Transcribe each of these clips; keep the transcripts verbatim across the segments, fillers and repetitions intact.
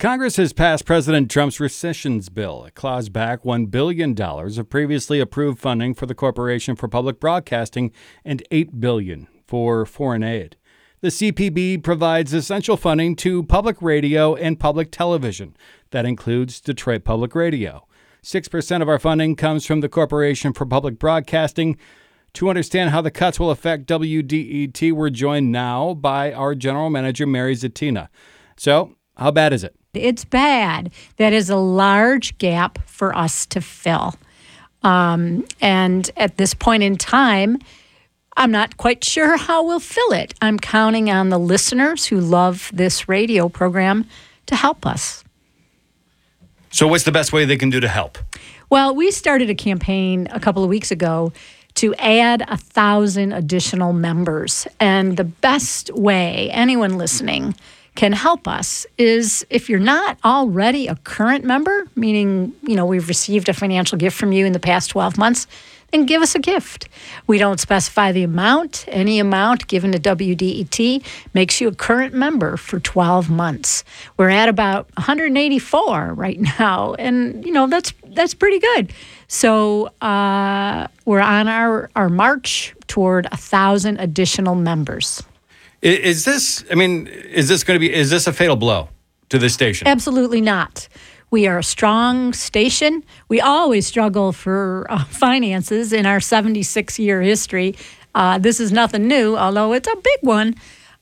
Congress has passed President Trump's rescissions bill. It claws back one billion dollars of previously approved funding for the Corporation for Public Broadcasting and eight billion dollars for foreign aid. The C P B provides essential funding to public radio and public television. That includes Detroit Public Radio. six percent of our funding comes from the Corporation for Public Broadcasting. To understand how the cuts will affect W D E T, we're joined now by our General Manager, Mary Zatina. So, how bad is it? It's bad. That is a large gap for us to fill. Um, and at this point in time, I'm not quite sure how we'll fill it. I'm counting on the listeners who love this radio program to help us. So what's the best way they can do to help? Well, we started a campaign a couple of weeks ago to add a thousand additional members. And the best way anyone listening can help us is if you're not already a current member, meaning, you know, we've received a financial gift from you in the past twelve months, then give us a gift. We don't specify the amount. Any amount given to W D E T makes you a current member for twelve months. We're at about one hundred eighty-four right now, and, you know, that's that's pretty good. So uh, we're on our, our march toward one thousand additional members. Is this, I mean, is this going to be, is this a fatal blow to this station? Absolutely not. We are a strong station. We always struggle for uh, finances in our seventy-six year history. Uh, this is nothing new, although it's a big one.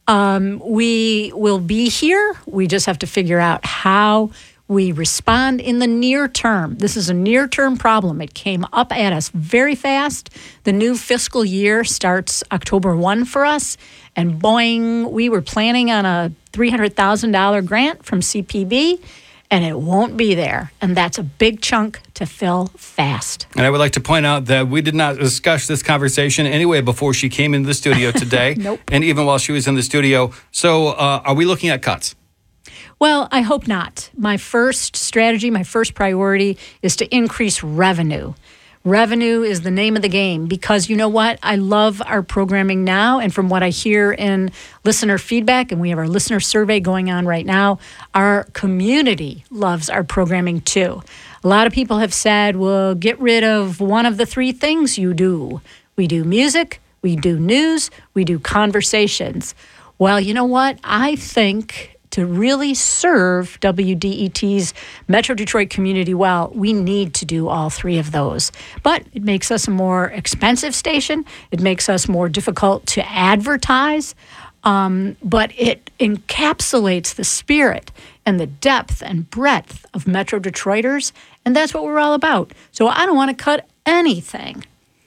Um, we will be here. We just have to figure out how we respond in the near term. This is a near-term problem. It came up at us very fast. The new fiscal year starts October first for us. And boing, we were planning on a three hundred thousand dollars grant from C P B, and it won't be there. And that's a big chunk to fill fast. And I would like to point out that we did not discuss this conversation anyway before she came into the studio today. Nope. And even while she was in the studio. So uh, are we looking at cuts? Well, I hope not. My first strategy, my first priority is to increase revenue. Revenue is the name of the game because, you know what? I love our programming now, and from what I hear in listener feedback, and we have our listener survey going on right now, our community loves our programming too. A lot of people have said, well, get rid of one of the three things you do. We do music, we do news, we do conversations. Well, you know what? I think to really serve W D E T's Metro Detroit community well, we need to do all three of those. But it makes us a more expensive station. It makes us more difficult to advertise. Um, but it encapsulates the spirit and the depth and breadth of Metro Detroiters, and that's what we're all about. So I don't want to cut anything.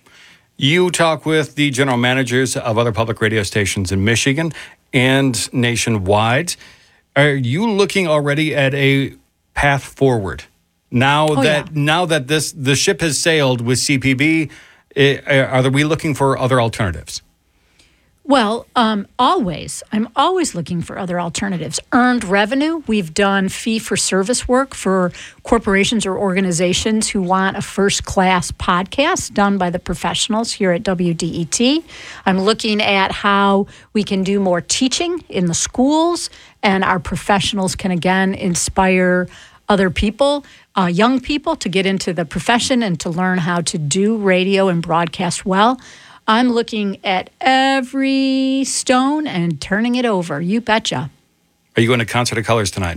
You talk with the general managers of other public radio stations in Michigan and nationwide. Are you looking already at a path forward now oh, that yeah. now that this the ship has sailed with C P B? Are we looking for other alternatives? Well, um, always. I'm always looking for other alternatives. Earned revenue. We've done fee-for-service work for corporations or organizations who want a first-class podcast done by the professionals here at W D E T. I'm looking at how we can do more teaching in the schools, and our professionals can, again, inspire other people, uh, young people, to get into the profession and to learn how to do radio and broadcast well. I'm looking at every stone and turning it over. You betcha. Are you going to Concert of Colors tonight?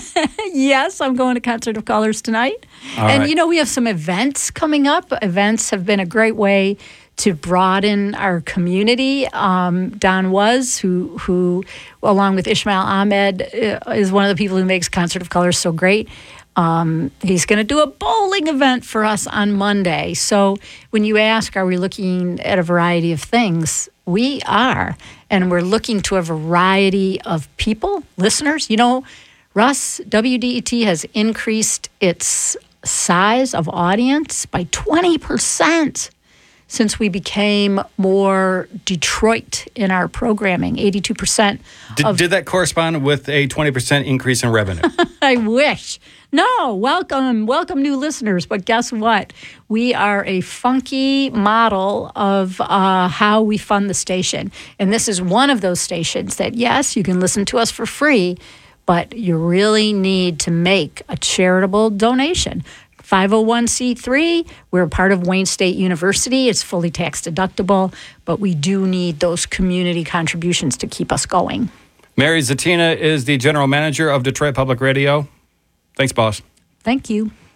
Yes, I'm going to Concert of Colors tonight. All and, right. you know, we have some events coming up. Events have been a great way to broaden our community. Um, Don Was, who, who, along with Ishmael Ahmed, is one of the people who makes Concert of Colors so great. Um, he's going to do a bowling event for us on Monday. So when you ask, are we looking at a variety of things? We are. And we're looking to a variety of people, listeners. You know, Russ, W D E T has increased its size of audience by twenty percent since we became more Detroit in our programming, eighty-two percent. Did, of, did that correspond with a twenty percent increase in revenue? I wish. No, welcome, welcome new listeners. But guess what? We are a funky model of uh, how we fund the station. And this is one of those stations that, yes, you can listen to us for free, but you really need to make a charitable donation. five oh one c three, we're a part of Wayne State University. It's fully tax deductible, but we do need those community contributions to keep us going. Mary Zatina is the general manager of Detroit Public Radio. Thanks, boss. Thank you.